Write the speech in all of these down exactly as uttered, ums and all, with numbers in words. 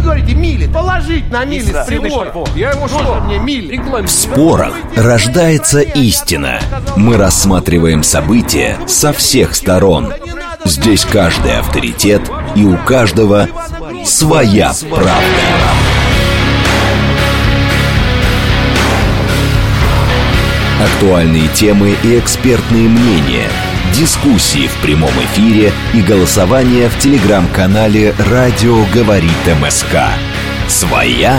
говорите, мили, положить на мили с прибора. Я его что? Мне мили. В спорах рождается истина. Мы рассматриваем события со всех сторон. Здесь каждый авторитет, и у каждого своя правда. Актуальные темы и экспертные мнения, дискуссии в прямом эфире и голосование в телеграм-канале «Радио говорит МСК». «Своя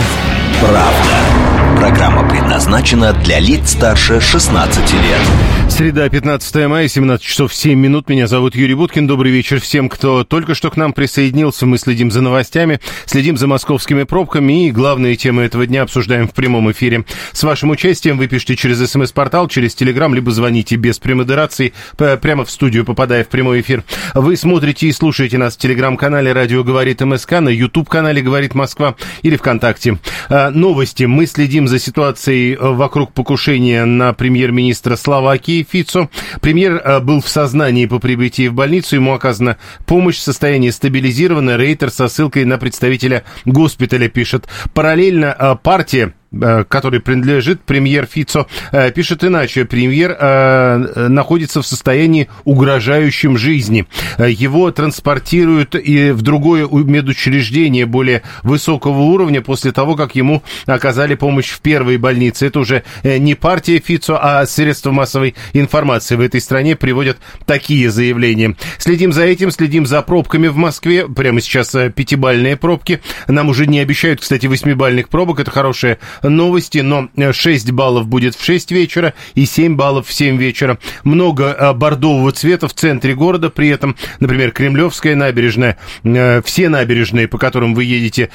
правда». Программа предназначена для лиц старше шестнадцати лет. Среда, пятнадцатое мая, семнадцать часов семь минут. Меня зовут Юрий Буткин. Добрый вечер всем, кто только что к нам присоединился. Мы следим за новостями, следим за московскими пробками и главные темы этого дня обсуждаем в прямом эфире. С вашим участием вы пишите через СМС-портал, через Телеграм, либо звоните без премодерации, прямо в студию, попадая в прямой эфир. Вы смотрите и слушаете нас в Телеграм-канале «Радио говорит МСК», на YouTube-канале «Говорит Москва» или ВКонтакте. Новости. Мы следим за ситуацией вокруг покушения на премьер-министра Словакии Фицо. Премьер был в сознании по прибытии в больницу. Ему оказана помощь, состояние стабилизировано. Рейтер со ссылкой на представителя госпиталя пишет. Параллельно партия, который принадлежит премьер Фицо, пишет иначе. Премьер э, находится в состоянии, угрожающем жизни. Его транспортируют и в другое медучреждение более высокого уровня после того, как ему оказали помощь в первой больнице. Это уже не партия Фицо, а средства массовой информации в этой стране приводят такие заявления. Следим за этим, следим за пробками в Москве. Прямо сейчас пятибалльные пробки. Нам уже не обещают, кстати, восьмибалльных пробок. Это хорошая новости, но шесть баллов будет в шесть вечера и семь баллов в семь вечера. Много бордового цвета в центре города, при этом, например, Кремлевская набережная, все набережные, по которым вы едете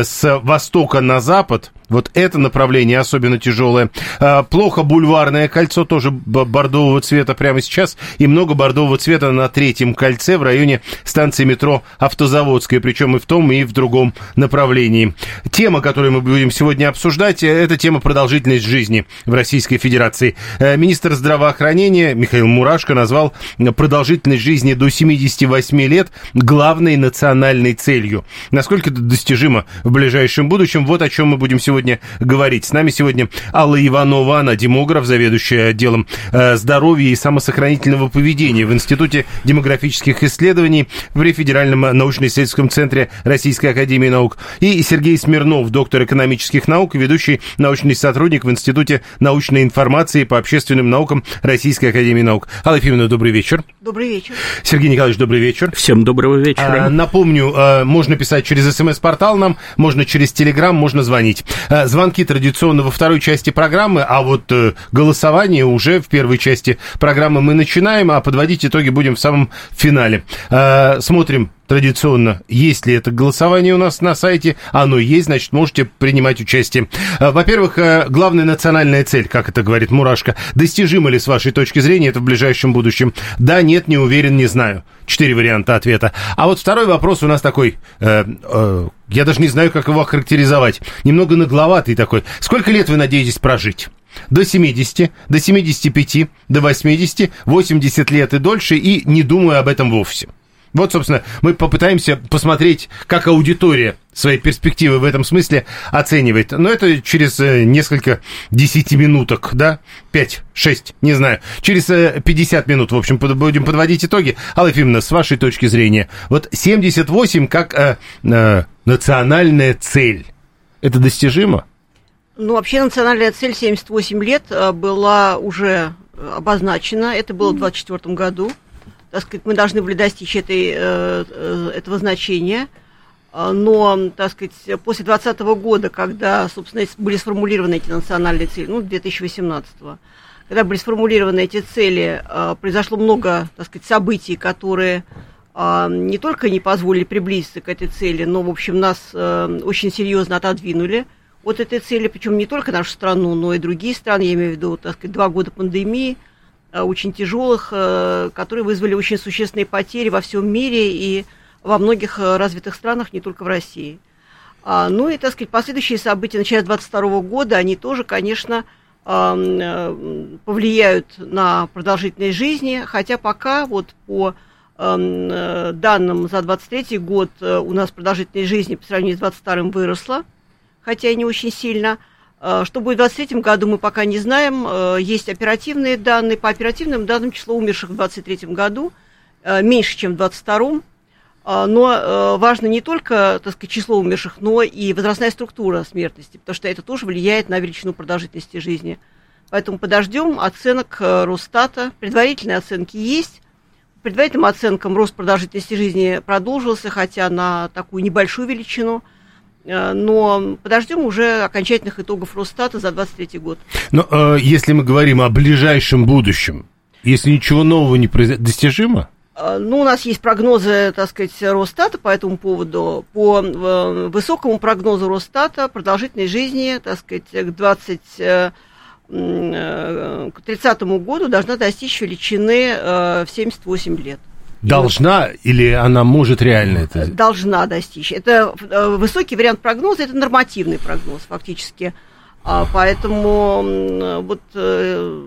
с востока на запад, вот это направление особенно тяжелое. Плохо бульварное кольцо, тоже бордового цвета прямо сейчас, и много бордового цвета на третьем кольце в районе станции метро Автозаводская, причем и в том, и в другом направлении. Тема, которую мы будем сегодня обсуждать, это тема продолжительность жизни в Российской Федерации. Министр здравоохранения Михаил Мурашко назвал продолжительность жизни до семидесяти восьми лет главной национальной целью. Насколько это достижимо в ближайшем будущем, вот о чем мы будем сегодня говорить. С нами сегодня Алла Иванова, она демограф, заведующая отделом здоровья и самосохранительного поведения в Институте демографических исследований при Федеральном научно-исследовательском центре Российской академии наук, и Сергей Смирнов, доктор экономических наук и ведущий научный сотрудник в Институте научной информации по общественным наукам Российской академии наук. Алла Ефимовна, добрый вечер. Добрый вечер. Сергей Николаевич, добрый вечер. Всем доброго вечера. А, напомню, а, можно писать через СМС-портал нам, можно через Телеграм, можно звонить. А, звонки традиционно во второй части программы, а вот а, голосование уже в первой части программы мы начинаем, а подводить итоги будем в самом финале. А, смотрим традиционно, есть ли это голосование у нас на сайте. Оно есть, значит, можете принимать участие. Во-первых, главная национальная цель, как это говорит Мурашко, достижима ли с вашей точки зрения это в ближайшем будущем? Да, нет, не уверен, не знаю. Четыре варианта ответа. А вот второй вопрос у нас такой, э, э, я даже не знаю, как его охарактеризовать, немного нагловатый такой. Сколько лет вы надеетесь прожить? До семидесяти, до семидесяти пяти, до восьмидесяти, восемьдесят лет и дольше, и не думаю об этом вовсе. Вот, собственно, мы попытаемся посмотреть, как аудитория свои перспективы в этом смысле оценивает. Но это через несколько десятиминуток, да? Пять, шесть, не знаю. Через пятьдесят минут, в общем, будем подводить итоги. Алла Ефимовна, с вашей точки зрения, вот семьдесят восемь как э, э, национальная цель, это достижимо? Ну, вообще национальная цель семьдесят восемь лет была уже обозначена. Это было в двадцать четвёртом году. Так сказать, мы должны были достичь этой, этого значения, но, так сказать, после двадцатого года, когда, собственно, были сформулированы эти национальные цели, ну, две тысячи восемнадцатого, когда были сформулированы эти цели, произошло много, так сказать, событий, которые не только не позволили приблизиться к этой цели, но, в общем, нас очень серьезно отодвинули от этой цели, причем не только нашу страну, но и другие страны, я имею в виду, так сказать, два года пандемии, очень тяжелых, которые вызвали очень существенные потери во всем мире и во многих развитых странах, не только в России. Ну и, так сказать, последующие события, начиная с двадцать второго года, они тоже, конечно, повлияют на продолжительность жизни, хотя пока вот по данным за двадцать третий год у нас продолжительность жизни по сравнению с двадцать вторым выросла, хотя и не очень сильно. Что будет в двадцать третьем году, мы пока не знаем. Есть оперативные данные. По оперативным данным, число умерших в двадцать третьем году меньше, чем в двадцать втором. Но важно не только, так сказать, число умерших, но и возрастная структура смертности, потому что это тоже влияет на величину продолжительности жизни. Поэтому подождем оценок Росстата. Предварительные оценки есть. По предварительным оценкам рост продолжительности жизни продолжился, хотя на такую небольшую величину. Но подождем уже окончательных итогов Росстата за двадцать третий год. Но э, если мы говорим о ближайшем будущем, если ничего нового не произойдет, достижимо? Ну, у нас есть прогнозы, так сказать, Росстата по этому поводу. По э, высокому прогнозу Росстата продолжительность жизни, так сказать, к двадцать к тридцатому году должна достичь величины э, в семьдесят восемь лет. Должна вот, или она может реально это? Должна достичь. Это э, высокий вариант прогноза, это нормативный прогноз фактически. А, поэтому э, вот э,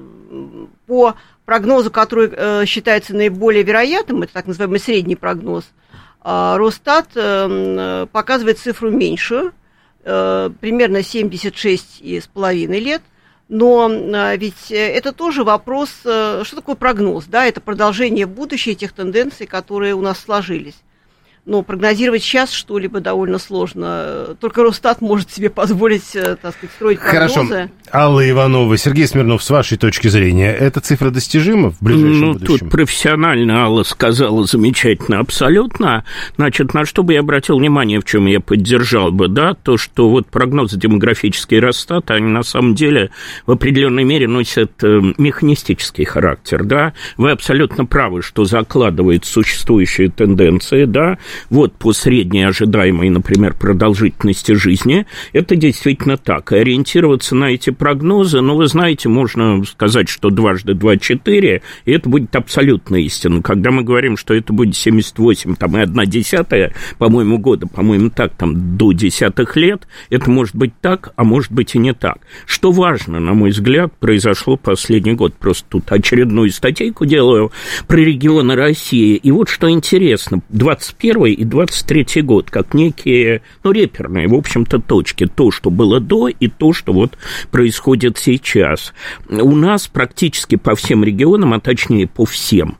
по прогнозу, который э, считается наиболее вероятным, это так называемый средний прогноз, э, Росстат э, показывает цифру меньшую, э, примерно семьдесят шесть и с половиной лет. Но ведь это тоже вопрос, что такое прогноз, да, это продолжение будущего тех тенденций, которые у нас сложились. Но прогнозировать сейчас что-либо довольно сложно. Только Росстат может себе позволить, так сказать, строить прогнозы. Хорошо. Алла Иванова, Сергей Смирнов, с вашей точки зрения, эта цифра достижима в ближайшем ну, будущем? Тут профессионально Алла сказала замечательно, абсолютно. Значит, на что бы я обратил внимание, в чем я поддержал бы, да, то, что вот прогнозы демографические Росстата, они на самом деле в определенной мере носят механистический характер, да. Вы абсолютно правы, что закладывает существующие тенденции, да. Вот по средней ожидаемой, например, продолжительности жизни, это действительно так. И ориентироваться на эти прогнозы, ну, вы знаете, можно сказать, что дважды два – четыре, и это будет абсолютно истина. Когда мы говорим, что это будет семьдесят восемь, там, и одна десятая, по-моему, года, по-моему, так, там, до десятых лет, это может быть так, а может быть и не так. Что важно, на мой взгляд, произошло последний год. Просто тут очередную статейку делаю про регионы России. И вот что интересно, двадцать первый и двадцать третий год, как некие, ну, реперные, в общем-то, точки. То, что было до, и то, что вот происходит сейчас. У нас практически по всем регионам, а точнее по всем,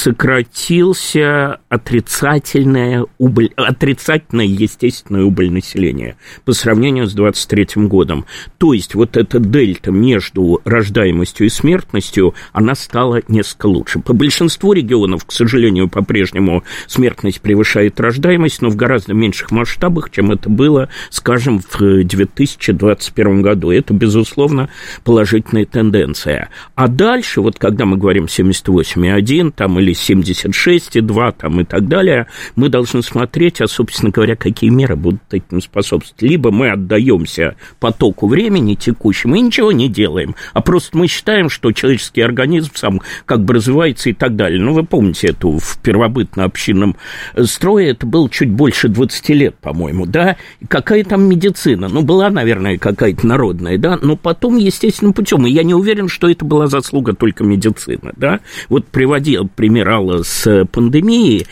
сократился отрицательная убыль, отрицательная естественная убыль населения по сравнению с двадцать третьим годом. То есть вот эта дельта между рождаемостью и смертностью, она стала несколько лучше. По большинству регионов, к сожалению, по-прежнему смертность превышает рождаемость, но в гораздо меньших масштабах, чем это было, скажем, в две тысячи двадцать первом году. Это, безусловно, положительная тенденция. А дальше, вот когда мы говорим семьдесят восемь и один, там, или семьдесят шесть и два, там, и так далее, мы должны смотреть, а, собственно говоря, какие меры будут этим способствовать. Либо мы отдаемся потоку времени текущему и ничего не делаем, а просто мы считаем, что человеческий организм сам как бы развивается и так далее. Ну, вы помните эту в первобытно-общинном строе, это было чуть больше двадцати лет, по-моему, да, и какая там медицина, ну, была, наверное, какая-то народная, да, но потом, естественным путем, и я не уверен, что это была заслуга только медицины, да, вот приводил пример Алла с пандемией,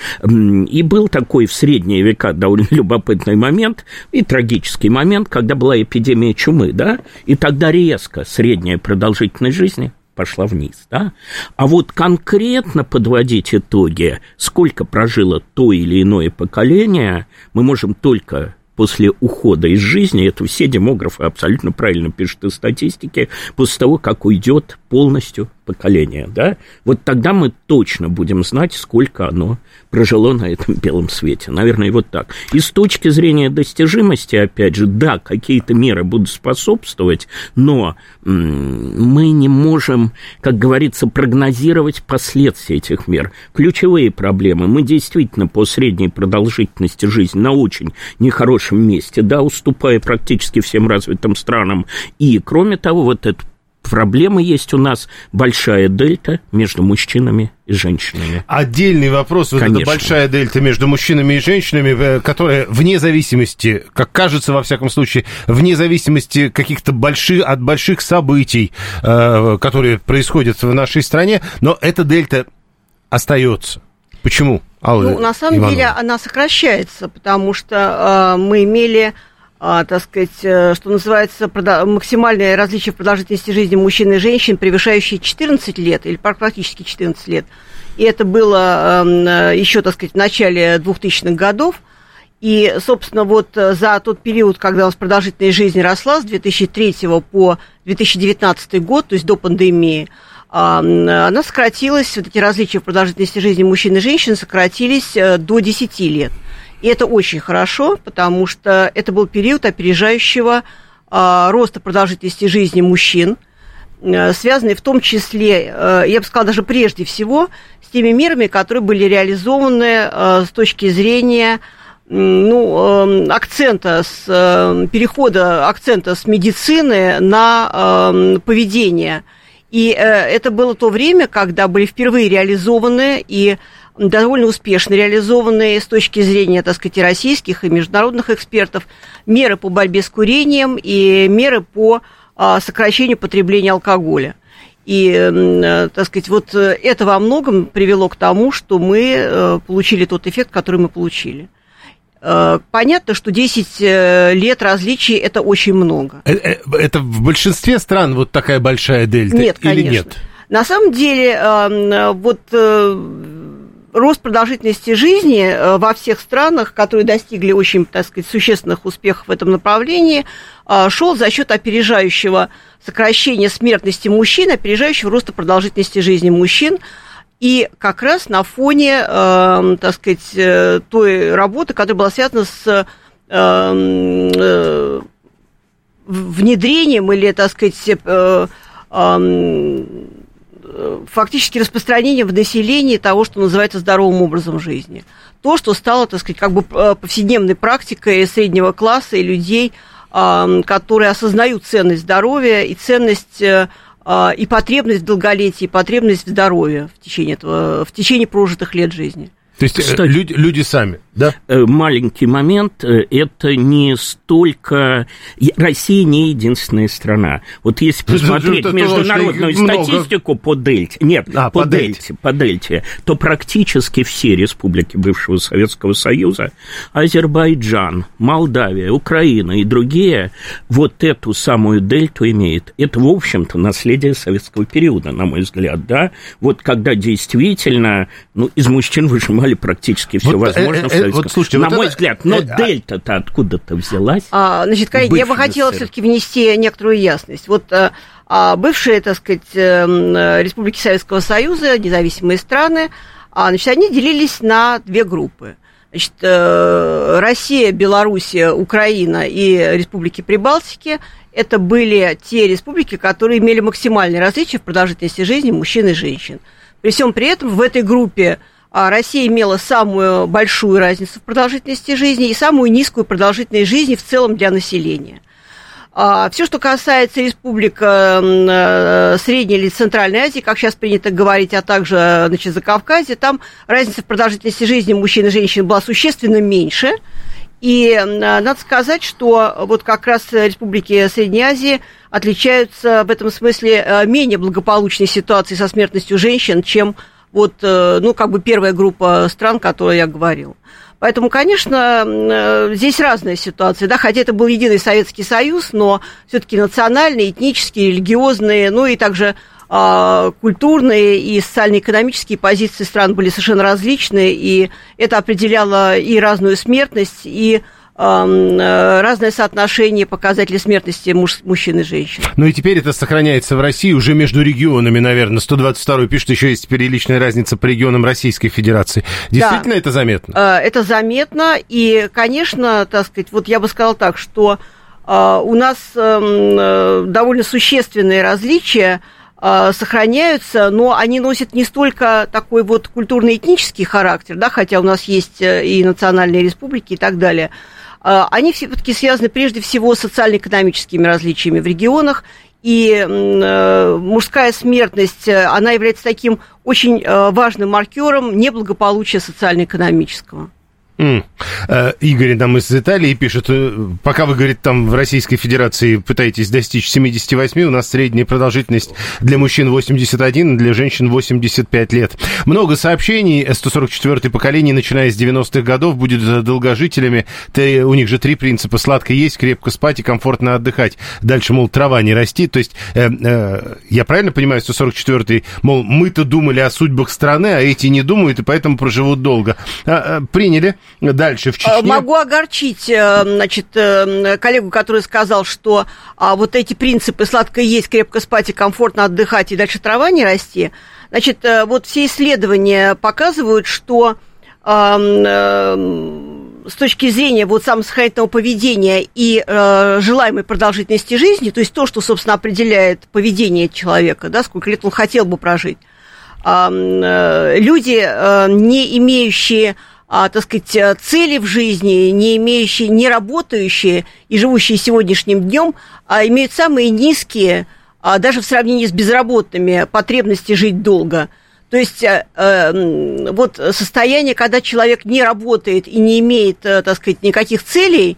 и был такой в средние века довольно любопытный момент и трагический момент, когда была эпидемия чумы, да, и тогда резко средняя продолжительность жизни пошла вниз, да? А вот конкретно подводить итоги, сколько прожило то или иное поколение, мы можем только после ухода из жизни, это все демографы абсолютно правильно пишут из статистики, после того, как уйдет полностью поколение, да, вот тогда мы точно будем знать, сколько оно прожило на этом белом свете. Наверное, вот так. И с точки зрения достижимости, опять же, да, какие-то меры будут способствовать, но м- мы не можем, как говорится, прогнозировать последствия этих мер. Ключевые проблемы. Мы действительно по средней продолжительности жизни на очень нехорошем месте, да, уступая практически всем развитым странам. И, кроме того, вот это проблема есть у нас большая дельта между мужчинами и женщинами. Отдельный вопрос, вот эта большая дельта между мужчинами и женщинами, которая вне зависимости, как кажется, во всяком случае, вне зависимости каких-то больших, от больших событий, которые происходят в нашей стране, но эта дельта остается. Почему? Алла ну, на самом Иванова. деле она сокращается, потому что э, мы имели, э, так сказать, э, что называется, продо- максимальное различие в продолжительности жизни мужчин и женщин, превышающее четырнадцать лет, или практически четырнадцать лет. И это было э, еще, так сказать, в начале двухтысячных годов. И, собственно, вот за тот период, когда у нас продолжительность жизни росла, с две тысячи третьего по две тысячи девятнадцатый год, то есть до пандемии, она сократилась, вот эти различия в продолжительности жизни мужчин и женщин сократились до десяти лет. И это очень хорошо, потому что это был период опережающего роста продолжительности жизни мужчин, связанный в том числе, я бы сказала, даже прежде всего, с теми мерами, которые были реализованы с точки зрения... ну, акцента с, перехода акцента с медицины на поведение. И это было то время, когда были впервые реализованы и довольно успешно реализованы с точки зрения, так сказать, и российских, и международных экспертов меры по борьбе с курением и меры по сокращению потребления алкоголя. И, так сказать, вот это во многом привело к тому, что мы получили тот эффект, который мы получили. Понятно, что десять лет различий – это очень много. Это в большинстве стран вот такая большая дельта? Нет, или конечно. нет? На самом деле, вот рост продолжительности жизни во всех странах, которые достигли очень, так сказать, существенных успехов в этом направлении, шел за счет опережающего сокращения смертности мужчин, опережающего роста продолжительности жизни мужчин. И как раз на фоне, э, так сказать, э, той работы, которая была связана с э, э, внедрением или, так сказать, э, э, фактически распространением в населении того, что называется здоровым образом жизни. То, что стало, так сказать, как бы повседневной практикой среднего класса и людей, э, которые осознают ценность здоровья и ценность... Э, и потребность в долголетии, и потребность в здоровье в течение, этого, в течение прожитых лет жизни. То есть Кстати, люди, люди сами, да? Маленький момент, это не столько... Россия не единственная страна. Вот если посмотреть это, это международную то, статистику много... по дельте, нет, а, по, по, дельте, дельте, по дельте, то практически все республики бывшего Советского Союза, Азербайджан, Молдавия, Украина и другие, вот эту самую дельту имеют. Это, в общем-то, наследие советского периода, на мой взгляд, да? Вот когда действительно, ну, из мужчин выжимали практически все вот, возможное э, э, в советском. Вот, слушайте, на вот мой это, взгляд, но э, дельта-то откуда-то взялась. А, значит, коллеги, я бы хотела все-таки внести некоторую ясность. Вот а, бывшие, так сказать, республики Советского Союза, независимые страны, а, значит, они делились на две группы. Значит, Россия, Белоруссия, Украина и республики Прибалтики – это были те республики, которые имели максимальные различия в продолжительности жизни мужчин и женщин. При всем при этом в этой группе Россия имела самую большую разницу в продолжительности жизни и самую низкую продолжительность жизни в целом для населения. Все, что касается республик Средней или Центральной Азии, как сейчас принято говорить, а также, значит, Закавказья, там разница в продолжительности жизни мужчин и женщин была существенно меньше. И надо сказать, что вот как раз республики Средней Азии отличаются в этом смысле менее благополучной ситуацией со смертностью женщин, чем вот, ну, как бы первая группа стран, о которой я говорила. Поэтому, конечно, здесь разная ситуация, да, хотя это был единый Советский Союз, но все-таки национальные, этнические, религиозные, ну и также э, культурные и социально-экономические позиции стран были совершенно различны, и это определяло и разную смертность, и разное соотношение показателей смертности муж, мужчин и женщин. Ну и теперь это сохраняется в России уже между регионами, наверное. сто двадцать второй пишет, еще есть приличная разница по регионам Российской Федерации. Действительно, да, это заметно? Это заметно, и, конечно, так сказать, вот я бы сказала так, что у нас довольно существенные различия сохраняются, но они носят не столько такой вот культурно-этнический характер, да, хотя у нас есть и национальные республики и так далее. Они все-таки связаны прежде всего с социально-экономическими различиями в регионах, и мужская смертность, она является таким очень важным маркером неблагополучия социально-экономического. Mm. Игорь нам из Италии пишет, пока вы, говорит, там в Российской Федерации пытаетесь достичь семьдесят восемь, у нас средняя продолжительность для мужчин восемьдесят один, для женщин восемьдесят пять лет. Много сообщений, сто сорок четвёртое поколение, начиная с девяностых годов, будет долгожителями. У них же три принципа: сладко есть, крепко спать и комфортно отдыхать. Дальше, мол, трава не расти. То есть, э, э, я правильно понимаю, сто сорок четвёртый, мол, мы-то думали о судьбах страны, а эти не думают, и поэтому проживут долго. А, приняли. Дальше, в Чечне. Могу огорчить, значит, коллегу, который сказал, что а, вот эти принципы сладко есть, крепко спать и комфортно отдыхать, и дальше трава не расти. Значит, вот все исследования показывают, что а, а, с точки зрения вот самосохранительного поведения и а, желаемой продолжительности жизни, то есть то, что, собственно, определяет поведение человека, да, сколько лет он хотел бы прожить, а, а, люди, а, не имеющие... А, так сказать, цели в жизни, не имеющие, не работающие и живущие сегодняшним днем, а, имеют самые низкие, а, даже в сравнении с безработными, потребности жить долго. То есть э, э, вот состояние, когда человек не работает и не имеет, э, так сказать, никаких целей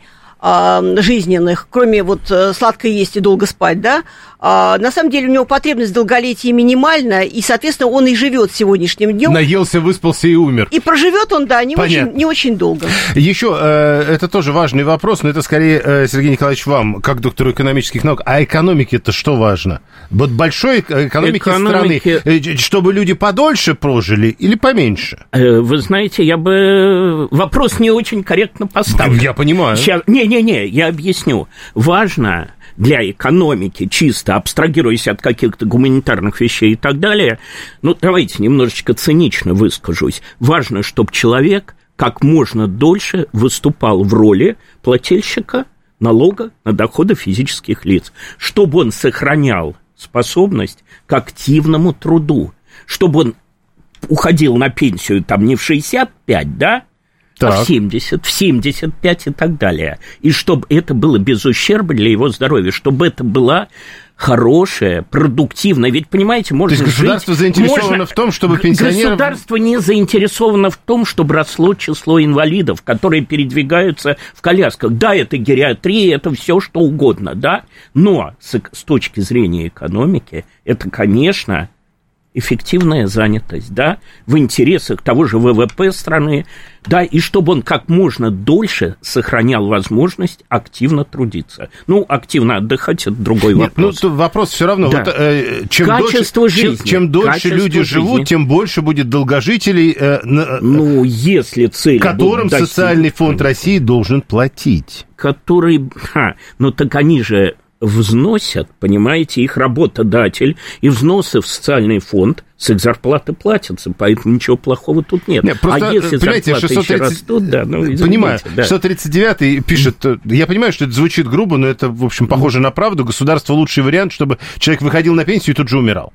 э, жизненных, кроме вот сладко есть и долго спать, да, а, на самом деле у него потребность в долголетии минимальна, и, соответственно, он и живет сегодняшним днем. Наелся, выспался и умер. И проживет он, да, не, очень, не очень долго. Еще, э, это тоже важный вопрос, но это скорее, э, Сергей Николаевич, вам, как доктору экономических наук. А экономике-то что важно? Вот большой экономики, экономики страны, чтобы люди подольше прожили или поменьше? Вы знаете, я бы... Вопрос не очень корректно поставлен. Я понимаю. Сейчас... Не-не-не, я объясню. Важно... для экономики, чисто абстрагируясь от каких-то гуманитарных вещей и так далее, ну, давайте немножечко цинично выскажусь. Важно, чтобы человек как можно дольше выступал в роли плательщика налога на доходы физических лиц, чтобы он сохранял способность к активному труду, чтобы он уходил на пенсию там не в шестьдесят пять, да, так. а в семьдесят, в семьдесят пять и так далее. И чтобы это было без ущерба для его здоровья, чтобы это была хорошая, продуктивная. Ведь, понимаете, можно жить... То есть государство жить, заинтересовано можно... в том, чтобы пенсионерам... Государство не заинтересовано в том, чтобы росло число инвалидов, которые передвигаются в колясках. Да, это гериатрия, это все что угодно, да, но с, с точки зрения экономики это, конечно... эффективная занятость, да, в интересах того же ВВП страны, да, и чтобы он как можно дольше сохранял возможность активно трудиться. Ну, активно отдыхать – это другой Нет, вопрос. Ну, вопрос все равно. Да. Вот, э, чем Качество дольше, жизни. Чем, чем дольше Качество люди жизни. живут, тем больше будет долгожителей, э, ну, если цели которым социальный фонд России должен платить. Который, ха, ну, так они же... взносят, понимаете, их работодатель, и взносы в социальный фонд с их зарплаты платятся, поэтому ничего плохого тут нет. нет просто, а если зарплаты шестьсот тридцать... еще растут, да, ну, извините. Понимаю, да. шестьсот тридцать девятый пишет, я понимаю, что это звучит грубо, но это, в общем, похоже на правду, государство лучший вариант, чтобы человек выходил на пенсию и тут же умирал.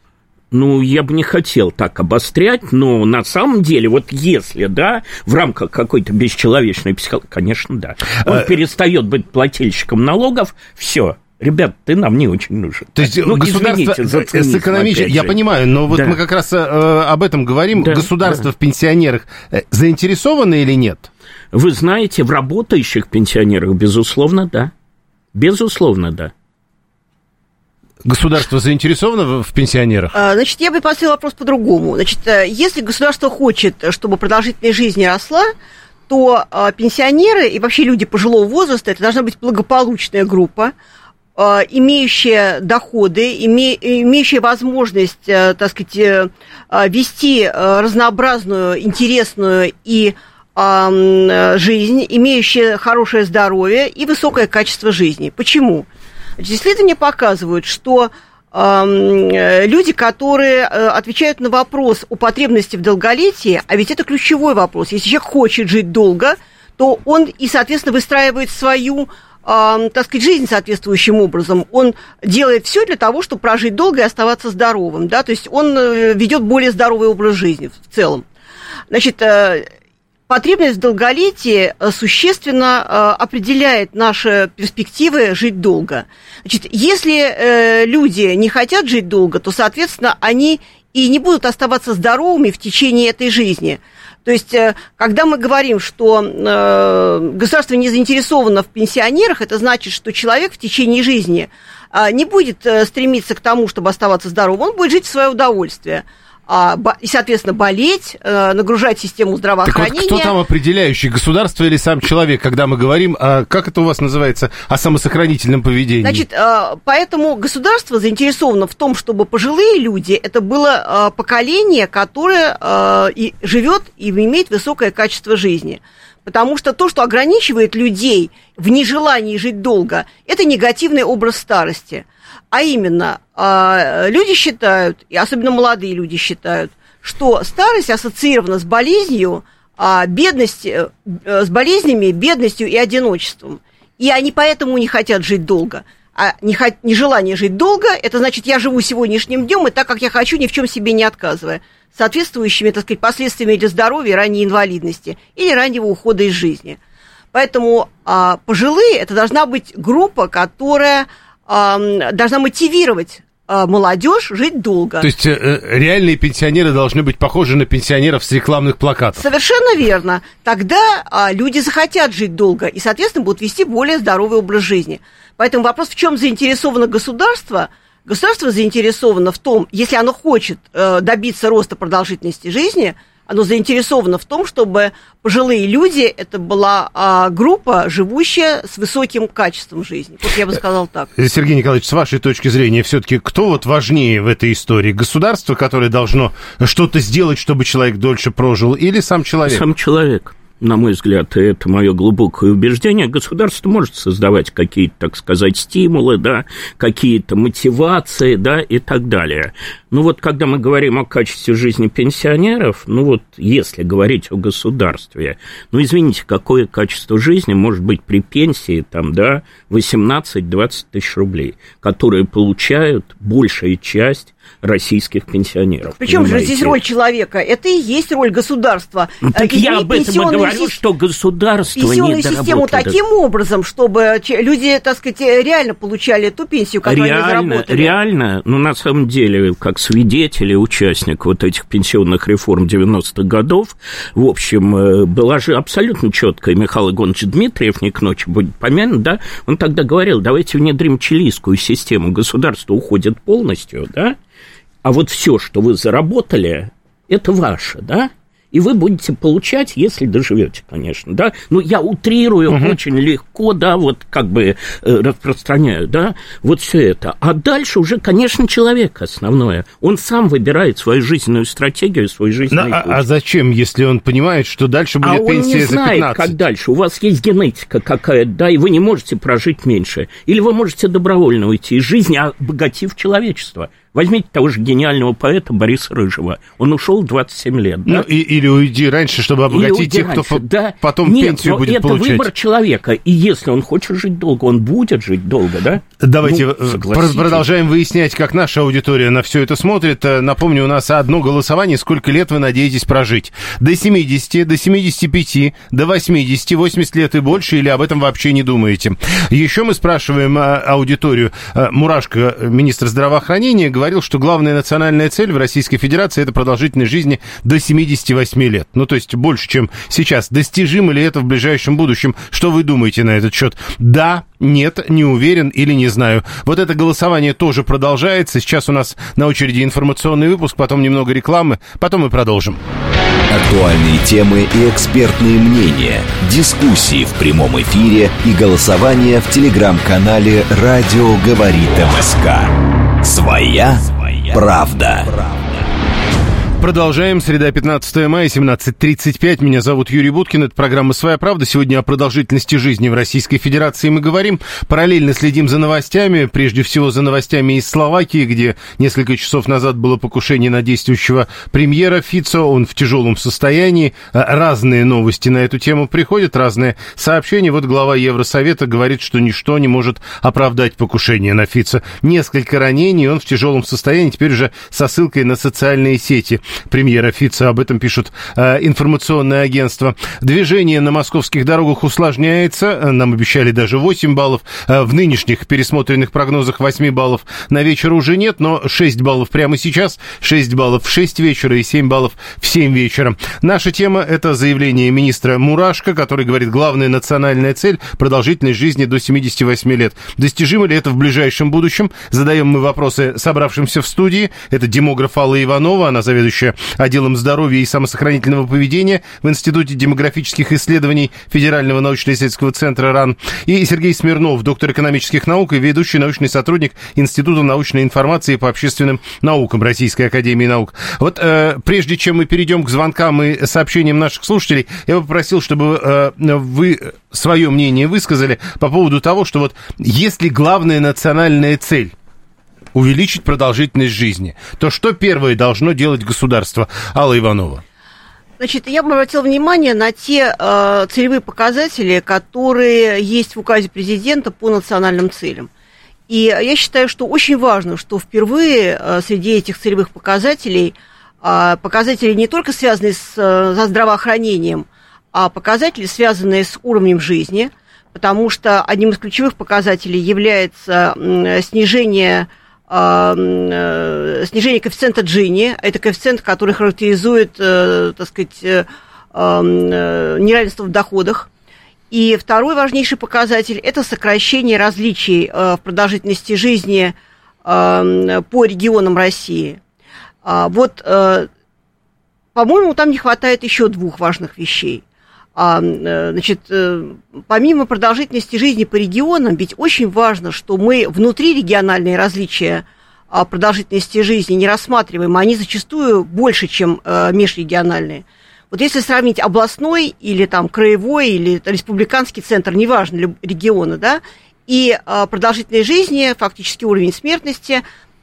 Ну, я бы не хотел так обострять, но на самом деле, вот если, да, в рамках какой-то бесчеловечной психологии, конечно, да, он а... перестает быть плательщиком налогов, все. Ребят, ты нам не очень нужен. То есть ну, государство с экономическим... Я понимаю, но вот да. мы как раз э, об этом говорим. Да, государство да. в пенсионерах заинтересовано или нет? Вы знаете, в работающих пенсионерах, безусловно, да. Безусловно, да. Государство заинтересовано в пенсионерах? Значит, я бы поставила вопрос по-другому. Значит, если государство хочет, чтобы продолжительность жизни росла, то пенсионеры и вообще люди пожилого возраста, это должна быть благополучная группа, имеющая доходы, име, имеющая возможность, так сказать, вести разнообразную, интересную и жизнь, имеющая хорошее здоровье и высокое качество жизни. Почему? Исследования показывают, что э, люди, которые э, отвечают на вопрос о потребности в долголетии, а ведь это ключевой вопрос, если человек хочет жить долго, то он и, соответственно, выстраивает свою, э, так сказать, жизнь соответствующим образом. Он делает все для того, чтобы прожить долго и оставаться здоровым, да, то есть он э, ведет более здоровый образ жизни в целом. Значит, э, потребность в долголетии существенно э, определяет наши перспективы жить долго. Значит, если э, люди не хотят жить долго, то, соответственно, они и не будут оставаться здоровыми в течение этой жизни. То То есть, когда мы говорим, что государство не заинтересовано в пенсионерах, это значит, что человек в течение жизни не будет стремиться к тому, чтобы оставаться здоровым, он будет жить в свое удовольствие. И, соответственно, болеть, нагружать систему здравоохранения. Так вот, кто там определяющий, государство или сам человек, когда мы говорим, а как это у вас называется, о самосохранительном поведении? Значит, поэтому государство заинтересовано в том, чтобы пожилые люди, это было поколение, которое и живет и имеет высокое качество жизни. Потому что то, что ограничивает людей в нежелании жить долго, это негативный образ старости. А именно, люди считают, и особенно молодые люди считают, что старость ассоциирована с болезнью, бедностью, с болезнями, бедностью и одиночеством. И они поэтому не хотят жить долго. А нежелание жить долго, это значит, я живу сегодняшним днем, и так, как я хочу, ни в чем себе не отказывая, соответствующими, так сказать, последствиями для здоровья, ранней инвалидности или раннего ухода из жизни. Поэтому а, пожилые, это должна быть группа, которая а, должна мотивировать а, молодежь жить долго. То есть э, реальные пенсионеры должны быть похожи на пенсионеров с рекламных плакатов. Совершенно верно. Тогда а, люди захотят жить долго и, соответственно, будут вести более здоровый образ жизни. Поэтому вопрос, в чем заинтересовано государство? Государство заинтересовано в том, если оно хочет э, добиться роста продолжительности жизни, оно заинтересовано в том, чтобы пожилые люди, это была э, группа, живущая с высоким качеством жизни. Вот я бы сказал так. Сергей Николаевич, с вашей точки зрения, все-таки кто вот важнее в этой истории? Государство, которое должно что-то сделать, чтобы человек дольше прожил, или сам человек? Сам человек. На мой взгляд, это мое глубокое убеждение, государство может создавать какие-то, так сказать, стимулы, да, какие-то мотивации, да, и так далее. Ну вот, когда мы говорим о качестве жизни пенсионеров, ну вот, если говорить о государстве, ну, извините, какое качество жизни может быть при пенсии, там, да, восемнадцать-двадцать тысяч рублей, которые получают большая часть российских пенсионеров. Причем же здесь роль человека, это и есть роль государства. Ну, так я об этом и говорю, си... что государство пенсионную не систему таким образом, чтобы люди, так сказать, реально получали ту пенсию, которую реально, они заработали. Реально, ну, на самом деле, как свидетель и участник вот этих пенсионных реформ девяностых годов, в общем, была же абсолютно четкая, Михаил Иванович Дмитриев, не к ночи будет помянут, да, он тогда говорил, давайте внедрим чилийскую систему, государство уходит полностью, да, а вот все, что вы заработали, это ваше, да? И вы будете получать, если доживете, конечно, да? Ну, я утрирую угу. очень легко, да, вот как бы э, распространяю, да, вот все это. А дальше уже, конечно, человек основное. Он сам выбирает свою жизненную стратегию, свой жизненный Но, путь. А, а зачем, если он понимает, что дальше будет а пенсия за пятнадцать? А он не знает, как дальше. У вас есть генетика какая-то, да, и вы не можете прожить меньше. Или вы можете добровольно уйти из жизни, обогатив человечество. Возьмите того же гениального поэта Бориса Рыжего. Он ушел в двадцать семь лет. Да? Ну, и, или уйди раньше, чтобы обогатить тех, раньше, кто да? потом Нет, пенсию будет это получать. Это выбор человека. И если он хочет жить долго, он будет жить долго, да? Давайте ну, продолжаем выяснять, как наша аудитория на все это смотрит. Напомню, у нас одно голосование. Сколько лет вы надеетесь прожить? До семидесяти, до семидесяти пяти, до восьмидесяти, восемьдесят лет и больше, или об этом вообще не думаете? Еще мы спрашиваем аудиторию. Мурашко, министр здравоохранения, говорил, что главная национальная цель в Российской Федерации – это продолжительность жизни до семидесяти восьми лет. Ну, то есть больше, чем сейчас. Достижимо ли это в ближайшем будущем? Что вы думаете на этот счет? Да, нет, не уверен или не знаю. Вот это голосование тоже продолжается. Сейчас у нас на очереди информационный выпуск, потом немного рекламы, потом мы продолжим. Актуальные темы и экспертные мнения, дискуссии в прямом эфире и голосование в телеграм-канале «Радио говорит МСК». Своя правда. Продолжаем. Среда, пятнадцатое мая, семнадцать тридцать пять. Меня зовут Юрий Буткин. Это программа «Своя правда». Сегодня о продолжительности жизни в Российской Федерации мы говорим. Параллельно следим за новостями. Прежде всего, за новостями из Словакии, где несколько часов назад было покушение на действующего премьера Фицо. Он в тяжелом состоянии. Разные новости на эту тему приходят, разные сообщения. Вот глава Евросовета говорит, что ничто не может оправдать покушение на Фицо. Несколько ранений, он в тяжелом состоянии. Теперь уже со ссылкой на социальные сети. премьера Фица. Об этом пишут э, информационные агентства. Движение на московских дорогах усложняется. Нам обещали даже восемь баллов. Э, в нынешних пересмотренных прогнозах восемь баллов на вечер уже нет, но шесть баллов прямо сейчас, шесть баллов в шесть вечера и семь баллов в семь вечера. Наша тема – это заявление министра Мурашко, который говорит, главная национальная цель – продолжительность жизни до семидесяти восьми лет. Достижимо ли это в ближайшем будущем? Задаем мы вопросы собравшимся в студии. Это демограф Алла Иванова, она заведующая отделом здоровья и самосохранительного поведения в Институте демографических исследований Федерального научно-исследовательского центра РАН, и Сергей Смирнов, доктор экономических наук и ведущий научный сотрудник Института научной информации по общественным наукам Российской академии наук. Вот э, прежде чем мы перейдем к звонкам и сообщениям наших слушателей, я бы попросил, чтобы э, вы свое мнение высказали по поводу того, что вот если главная национальная цель увеличить продолжительность жизни, то что первое должно делать государство? Алла Иванова. Значит, я бы обратила внимание на те э, целевые показатели, которые есть в указе президента по национальным целям. И я считаю, что очень важно, что впервые э, среди этих целевых показателей э, показатели не только связанные с, э, со здравоохранением, а показатели, связанные с уровнем жизни, потому что одним из ключевых показателей является э, снижение снижение коэффициента Джини, это коэффициент, который характеризует, так сказать, неравенство в доходах. И второй важнейший показатель – это сокращение различий в продолжительности жизни по регионам России. Вот, по-моему, там не хватает еще двух важных вещей. Значит, помимо продолжительности жизни по регионам, ведь очень важно, что мы внутрирегиональные различия продолжительности жизни не рассматриваем, они зачастую больше, чем межрегиональные. Вот если сравнить областной или там краевой или республиканский центр, неважно, регионы, да, и продолжительной жизни, фактически уровень смертности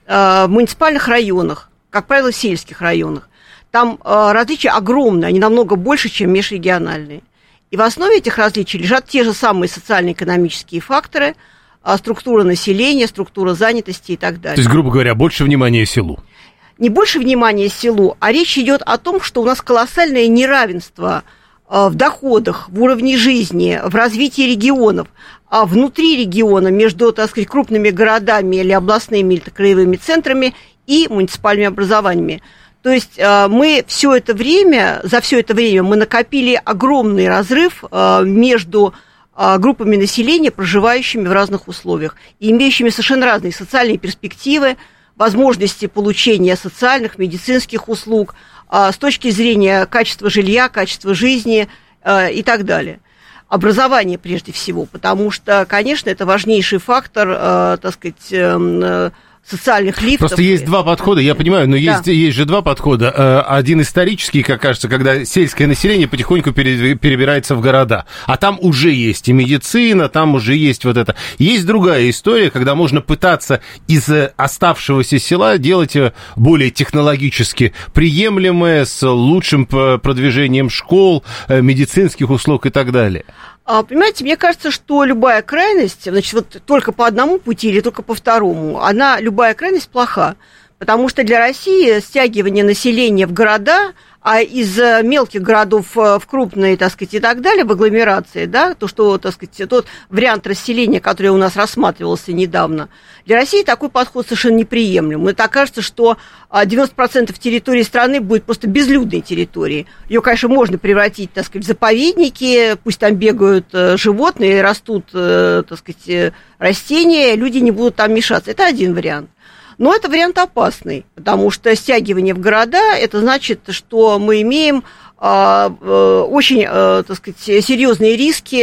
в муниципальных районах, как правило, в сельских районах, там э, различия огромные, они намного больше, чем межрегиональные. И в основе этих различий лежат те же самые социально-экономические факторы, э, структура населения, структура занятости и так далее. То есть, грубо говоря, больше внимания селу? Не больше внимания селу, а речь идет о том, что у нас колоссальное неравенство э, в доходах, в уровне жизни, в развитии регионов, а внутри региона между, так сказать, крупными городами или областными или краевыми центрами и муниципальными образованиями. То есть мы все это время, за все это время мы накопили огромный разрыв между группами населения, проживающими в разных условиях, и имеющими совершенно разные социальные перспективы, возможности получения социальных, медицинских услуг, с точки зрения качества жилья, качества жизни и так далее. Образование прежде всего, потому что, конечно, это важнейший фактор, так сказать, социальных лифтов. Просто есть два подхода, я понимаю, но есть, да. есть же два подхода. Один исторический, как кажется, когда сельское население потихоньку перебирается в города, а там уже есть и медицина, там уже есть вот это. Есть другая история, когда можно пытаться из оставшегося села делать более технологически приемлемое, с лучшим продвижением школ, медицинских услуг и так далее. Понимаете, мне кажется, что любая крайность, значит, вот только по одному пути или только по второму, она, любая крайность плоха, потому что для России стягивание населения в города, а из мелких городов в крупные, так сказать, и так далее, в агломерации, да, то, что, так сказать, тот вариант расселения, который у нас рассматривался недавно, для России такой подход совершенно неприемлем. Мне так кажется, что девяносто процентов территории страны будет просто безлюдной территорией. Ее, конечно, можно превратить, так сказать, в заповедники, пусть там бегают животные, растут, так сказать, растения, люди не будут там мешаться. Это один вариант. Но это вариант опасный, потому что стягивание в города, это значит, что мы имеем а, а, очень, а, так сказать, серьезные риски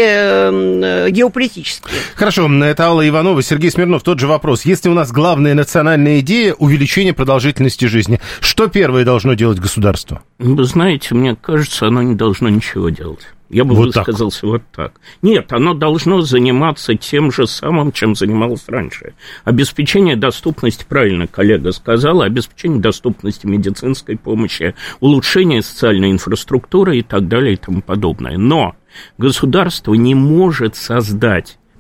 а, геополитические. Хорошо, это Алла Иванова, Сергей Смирнов, тот же вопрос. Если у нас главная национальная идея увеличение продолжительности жизни, что первое должно делать государство? Вы знаете, мне кажется, оно не должно ничего делать. Я бы вот высказался так. вот так. Нет, оно должно заниматься тем же самым, чем занималось раньше. Обеспечение доступности, правильно коллега сказала, обеспечение доступности медицинской помощи, улучшение социальной инфраструктуры и так далее и тому подобное. Но государство не может создать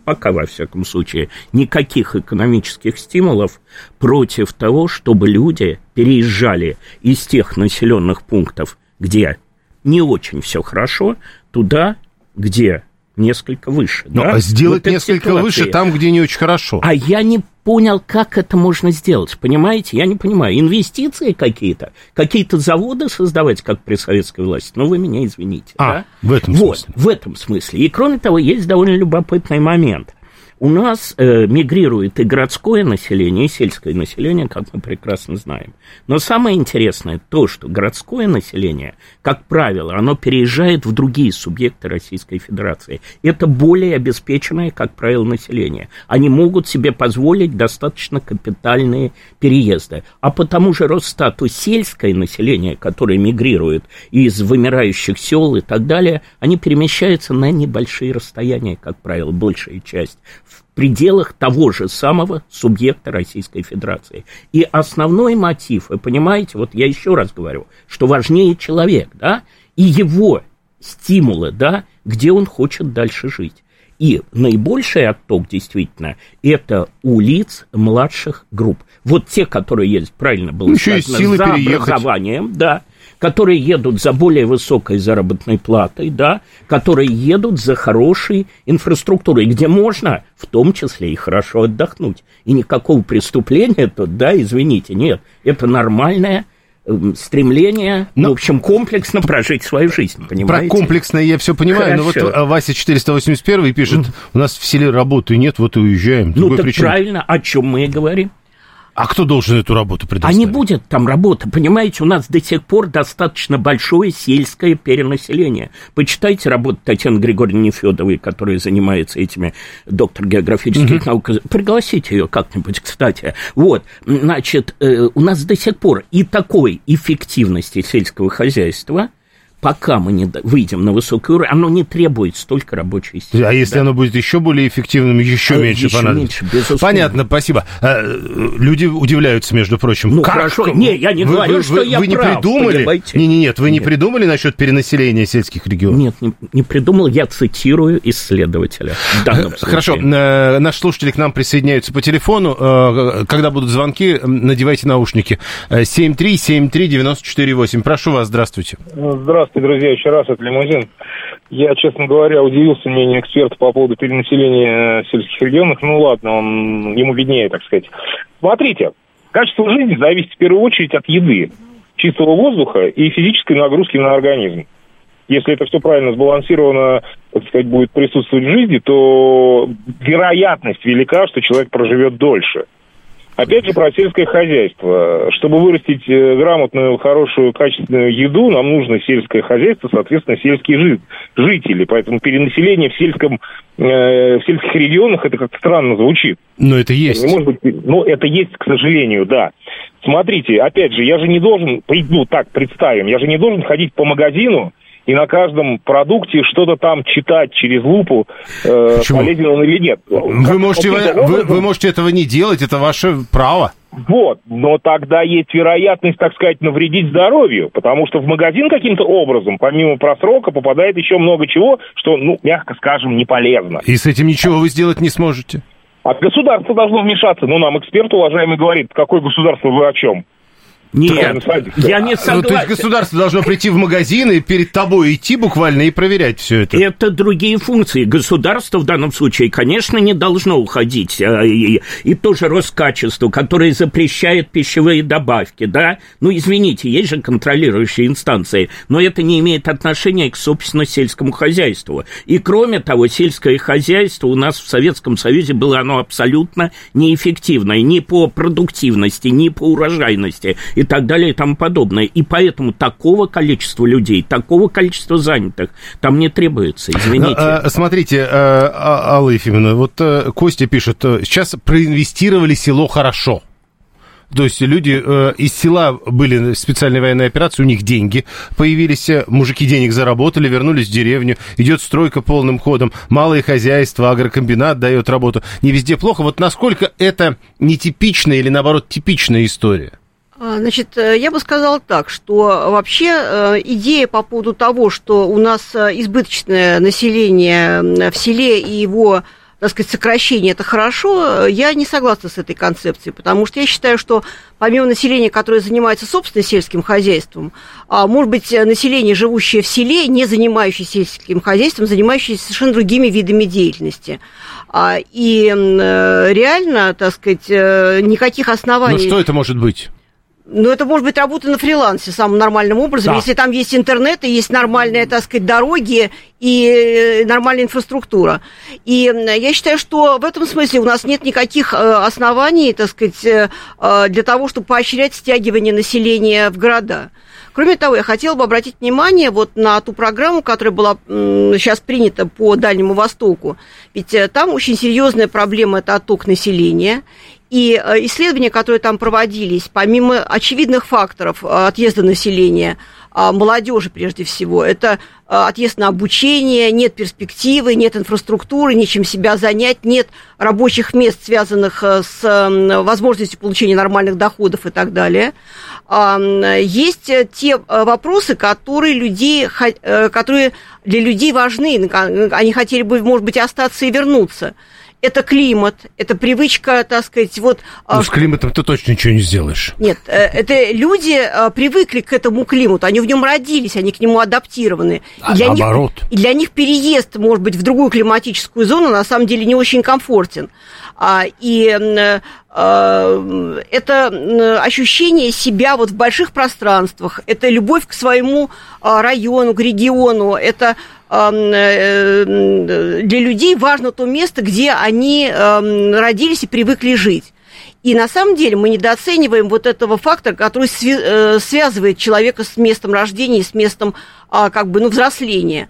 пока, во всяком случае, никаких экономических стимулов против того, чтобы люди переезжали из тех населенных пунктов, где не очень все хорошо, туда, где несколько выше. Ну, да? а сделать вот несколько выше там, где не очень хорошо. А я не понял, как это можно сделать, понимаете? Я не понимаю. Инвестиции какие-то, какие-то заводы создавать, как при советской власти, ну, вы меня извините. А, да? в этом вот, смысле. в этом смысле. И, кроме того, есть довольно любопытный момент. У нас э, мигрирует и городское население, и сельское население, как мы прекрасно знаем. Но самое интересное то, что городское население, как правило, оно переезжает в другие субъекты Российской Федерации. Это более обеспеченное, как правило, население. Они могут себе позволить достаточно капитальные переезды. А потому же Росстату сельское население, которое мигрирует из вымирающих сел и так далее, они перемещаются на небольшие расстояния, как правило, большая часть, в пределах того же самого субъекта Российской Федерации. И основной мотив, вы понимаете, вот я еще раз говорю, что важнее человек, да, и его стимулы, да, где он хочет дальше жить. И наибольший отток, действительно, это у лиц младших групп. Вот те, которые есть, правильно было еще сказано, за переехать. Образованием, да, которые едут за более высокой заработной платой, да, которые едут за хорошей инфраструктурой, где можно, в том числе, и хорошо отдохнуть. И никакого преступления тут, да, извините, нет. Это нормальное э, стремление, но, в общем, комплексно прожить свою жизнь, понимаете? Про комплексное я все понимаю, Хорошо. но вот Вася четыреста восемьдесят один пишет, mm. у нас в селе работы нет, вот и уезжаем. Ну, так причине... правильно, о чем мы и говорим. А кто должен эту работу предоставить? А не будет там работы, понимаете, у нас до сих пор достаточно большое сельское перенаселение. Почитайте работу Татьяны Григорьевны Нефёдовой, которая занимается этими, доктор географических uh-huh. наук. Пригласите ее как-нибудь, кстати. Вот, значит, э, у нас до сих пор и такой эффективности сельского хозяйства, пока мы не выйдем на высокий уровень, оно не требует столько рабочей силы. А если да? оно будет еще более эффективным, еще а меньше еще понадобится? Меньше, Понятно, спасибо. Люди удивляются, между прочим. Ну, как? хорошо. Не, я не вы, говорю, вы, что вы, я вы не прав, придумали? понимаете? Не, не, нет, вы не нет. придумали насчет перенаселения сельских регионов? Нет, не, не придумал, я цитирую исследователя. В данном случае. Хорошо, наши слушатели к нам присоединяются по телефону. Когда будут звонки, надевайте наушники. семь три семь три девяносто четыре восемь. Прошу вас, здравствуйте. Здравствуйте, друзья, еще раз. Это Лимузин. Я, честно говоря, удивился мнению эксперта по поводу перенаселения сельских регионов. Ну ладно, он, ему виднее, так сказать. Смотрите, качество жизни зависит в первую очередь от еды, чистого воздуха и физической нагрузки на организм. Если это все правильно сбалансировано, так сказать, будет присутствовать в жизни, то вероятность велика, что человек проживет дольше. Опять же, про сельское хозяйство. Чтобы вырастить грамотную, хорошую, качественную еду, нам нужно сельское хозяйство, соответственно, сельские жи- жители. Поэтому перенаселение в, сельском, э, в сельских регионах, это как-то странно звучит. Но это есть. Может быть, ну, это есть, к сожалению, да. Смотрите, опять же, я же не должен, ну, так, представим, я же не должен ходить по магазину и на каждом продукте что-то там читать через лупу, э, полезен он или нет. Вы можете, вы, вы можете этого не делать, это ваше право. Вот, но тогда есть вероятность, так сказать, навредить здоровью, потому что в магазин каким-то образом, помимо просрока, попадает еще много чего, что, ну, мягко скажем, не полезно. И с этим ничего вы сделать не сможете? А государство должно вмешаться. Ну, нам эксперт уважаемый говорит, какое государство, вы о чем? Нет, я не согласен. Ну, то есть государство должно прийти в магазин и перед тобой идти буквально и проверять все это. Это другие функции. Государство в данном случае, конечно, не должно уходить. И, и тоже Роскачество, которое запрещает пищевые добавки, да? Ну, извините, есть же контролирующие инстанции, но это не имеет отношения к, собственно, сельскому хозяйству. И, кроме того, сельское хозяйство у нас в Советском Союзе было оно абсолютно неэффективное ни по продуктивности, ни по урожайности и так далее и тому подобное. И поэтому такого количества людей, такого количества занятых там не требуется, извините. А, смотрите, а, Алла Ефимовна, вот Костя пишет, сейчас проинвестировали село хорошо. То есть люди э, из села были специальные военные операции, у них деньги появились, мужики денег заработали, вернулись в деревню, идет стройка полным ходом, малое хозяйство, агрокомбинат дает работу. Не везде плохо. Вот насколько это нетипичная или, наоборот, типичная история? Значит, я бы сказала так, что вообще идея по поводу того, что у нас избыточное население в селе и его, так сказать, сокращение – это хорошо, я не согласна с этой концепцией, потому что я считаю, что помимо населения, которое занимается собственно сельским хозяйством, может быть, население, живущее в селе, не занимающееся сельским хозяйством, занимающееся совершенно другими видами деятельности. И реально, так сказать, никаких оснований… Ну, что это может быть? Ну, это может быть работа на фрилансе самым нормальным образом, да. Если там есть интернет, и есть нормальные, так сказать, дороги и нормальная инфраструктура. И я считаю, что в этом смысле у нас нет никаких оснований, так сказать, для того, чтобы поощрять стягивание населения в города. Кроме того, я хотела бы обратить внимание вот на ту программу, которая была сейчас принята по Дальнему Востоку. Ведь там очень серьезная проблема – это отток населения. И исследования, которые там проводились, помимо очевидных факторов отъезда населения, молодежи прежде всего, это отъезд на обучение, нет перспективы, нет инфраструктуры, нечем себя занять, нет рабочих мест, связанных с возможностью получения нормальных доходов и так далее. Есть те вопросы, которые, людей, которые для людей важны, они хотели бы, может быть, остаться и вернуться. Это климат, это привычка, так сказать, вот… Ну, с климатом ты точно ничего не сделаешь. Нет, это люди привыкли к этому климату, они в нем родились, они к нему адаптированы. А и для наоборот. Них, и для них переезд, может быть, в другую климатическую зону на самом деле не очень комфортен. И это ощущение себя вот в больших пространствах, это любовь к своему району, к региону, это… Для людей важно то место, где они родились и привыкли жить. И на самом деле мы недооцениваем вот этого фактора, который связывает человека с местом рождения, с местом как бы, ну, взросления.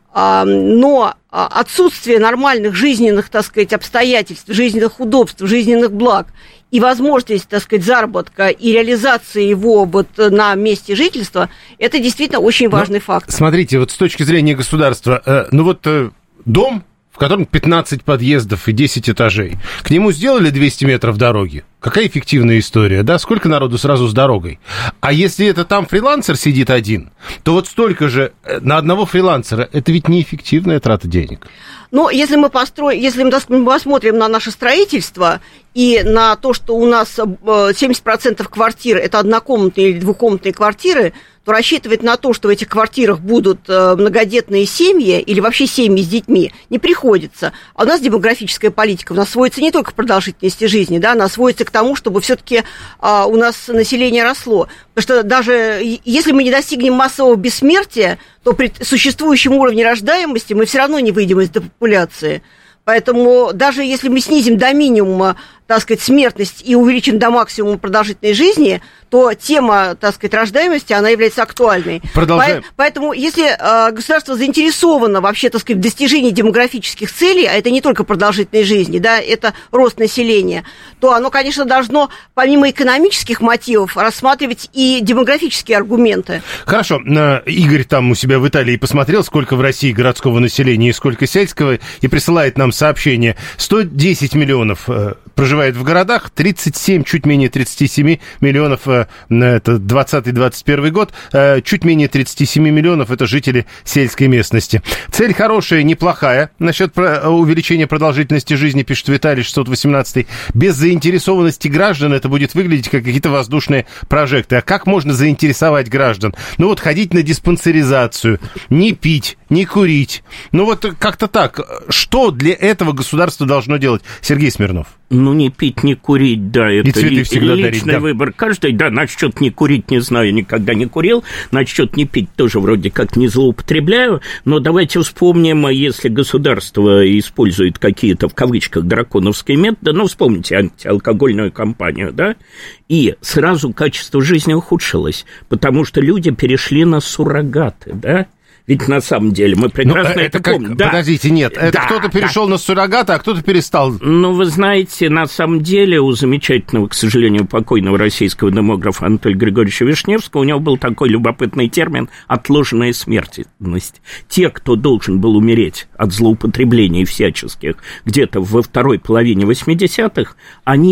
Но отсутствие нормальных жизненных, так сказать, обстоятельств, жизненных удобств, жизненных благ и возможность, так сказать, заработка и реализации его вот на месте жительства, это действительно очень важный Но, фактор. Смотрите, вот с точки зрения государства, э, ну вот э, дом, в котором пятнадцать подъездов и десять этажей, к нему сделали двести метров дороги. Какая эффективная история, да? Сколько народу сразу с дорогой? А если это там фрилансер сидит один, то вот столько же на одного фрилансера, это ведь неэффективная трата денег. Но если мы построим, если мы посмотрим на наше строительство и на то, что у нас семьдесят процентов квартир это однокомнатные или двухкомнатные квартиры, то рассчитывать на то, что в этих квартирах будут многодетные семьи или вообще семьи с детьми, не приходится. А у нас демографическая политика, у нас сводится не только к продолжительности жизни, да, она сводится к тому, чтобы все-таки а, у нас население росло. Потому что даже если мы не достигнем массового бессмертия, то при существующем уровне рождаемости мы все равно не выйдем из депопуляции. Поэтому даже если мы снизим до минимума, так сказать, смертность и увеличим до максимума продолжительной жизни, то тема, так сказать, рождаемости, она является актуальной. Продолжаем. Поэтому, если э, государство заинтересовано вообще, так сказать, в достижении демографических целей, а это не только продолжительной жизни, да, это рост населения, то оно, конечно, должно, помимо экономических мотивов, рассматривать и демографические аргументы. Хорошо. Игорь там у себя в Италии посмотрел, сколько в России городского населения и сколько сельского, и присылает нам сообщение. сто десять миллионов проживает в городах, тридцать семь, чуть менее тридцать семь миллионов, это двадцатый-двадцать первый год, чуть менее тридцать семь миллионов это жители сельской местности. Цель хорошая, неплохая. Насчет увеличения продолжительности жизни, пишет Виталий шестьсот восемнадцатый. Без заинтересованности граждан это будет выглядеть как какие-то воздушные прожекты. А как можно заинтересовать граждан? Ну вот ходить на диспансеризацию, не пить, не курить. Ну вот как-то так. Что для этого государство должно делать? Сергей Смирнов. Ну, не пить, не курить, да, это цветы всегда личный дарить, да. выбор каждый. Да, насчет не курить, не знаю, никогда не курил. Насчет не пить тоже вроде как не злоупотребляю. Но давайте вспомним, если государство использует какие-то, в кавычках, драконовские методы, ну, вспомните антиалкогольную кампанию, да, и сразу качество жизни ухудшилось, потому что люди перешли на суррогаты, да. Ведь на самом деле мы прекрасно ну, это, это как, помним. Да. Подождите, нет, это да, кто-то перешел да. на суррогата, а кто-то перестал. Ну, вы знаете, на самом деле у замечательного, к сожалению, покойного российского демографа Анатолия Григорьевича Вишневского у него был такой любопытный термин «отложенная смертность». Те, кто должен был умереть от злоупотреблений всяческих где-то во второй половине восьмидесятых, они